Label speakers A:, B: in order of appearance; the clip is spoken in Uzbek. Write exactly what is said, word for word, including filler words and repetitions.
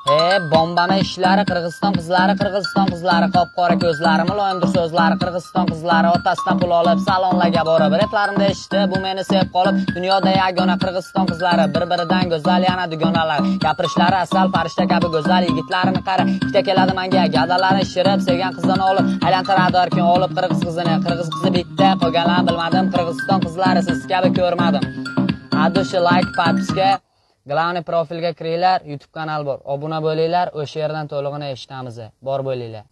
A: He, bombama ishlari Qirg'iziston qizlari, Qirg'iziston qizlari, qop-qora ko'zlari, muloyimdir so'zlari, Qirg'iziston qizlari otasidan pul olib salonlarga borib, replarimda eshitdi, bu meni sevib qolib, dunyoda yagona Qirg'iziston qizlari, bir-biridan go'zal yana dugonalar, gapirishlari asal farishta kabi go'zal yigitlarini qara, ikkita keladi menga, gadalarini shirib, sevgan qizini olib, aylantiradi erkin olib qirg'iz qizini, qirg'iz qizi bitta, qolganlarini bilmadim, Qirg'iziston qizlari siz kabi ko'rmadim. Adushi like podpiska Главный profilga kiringlar, YouTube kanal bor. Obuna bo'linglar, o'sha yerdan to'lig'ini eshitamiz. Bor bo'linglar.